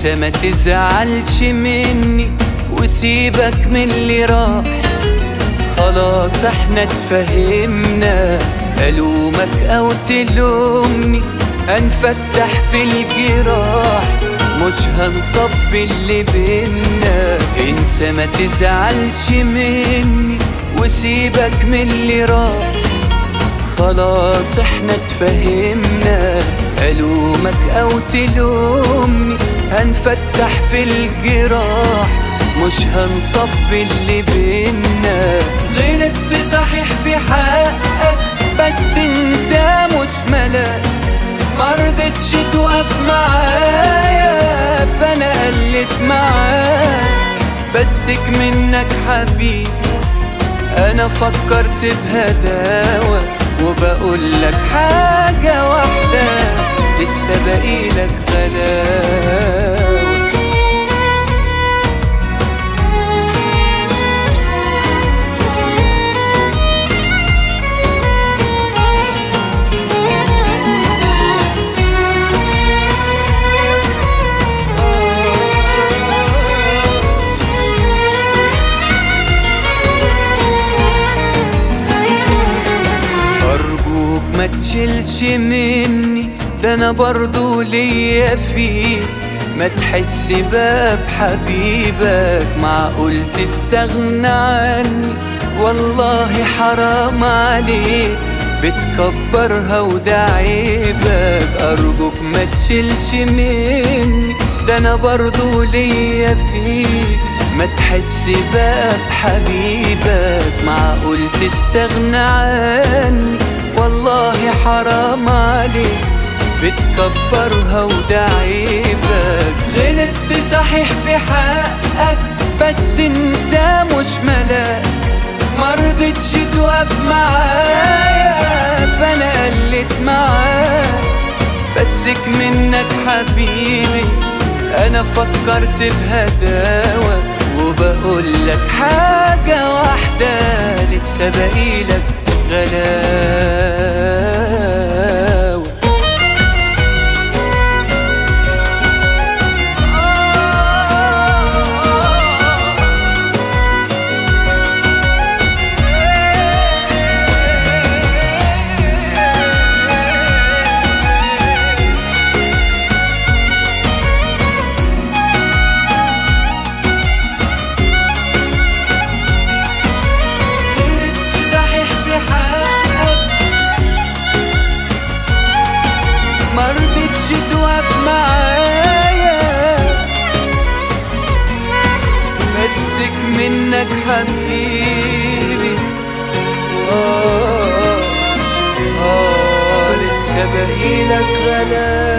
انسى ما تزعلش مني وسيبك من اللي راح، خلاص احنا اتفهمنا، ألومك أو تلومني هنفتح في الجراح، مش هنصفي اللي بينا. انسى ما تزعلش مني وسيبك من اللي راح، خلاص احنا اتفهمنا، ألومك أو تلومني هنفتح في الجراح، مش هنصفي اللي بينا. غلطت صحيح في حقك بس انت مش ملاك، مرضتش تقف معايا فانا قلت معاك، بسك منك حبيبي انا فكرت بهداوة، وبقولك حاجة واحدة لسه باقيلك غلاوة. ما تشيلش مني ده انا برضو ليا فيك، ما تحس بقى بحبيبك معقول تستغنى عني، والله حرام عليك بتكبرها وده عيبك. ارجوك ما تشيلش مني ده انا برضو ليا فيك، ما تحس بقى بحبيبك معقول تستغنى عني، والله حرام عليك بتكبرها وده عيبك. غلطت صحيح في حقك بس انت مش ملاك، مرضتش تقف معايا فانا قلت معاك، بسك منك حبيبي انا فكرت بهداوة، وبقولك حاجة واحدة لسه باقيلك غلاوة. مرضتش توقف معايا بسك منك حبيبي، لسه باقيلك غلاوة.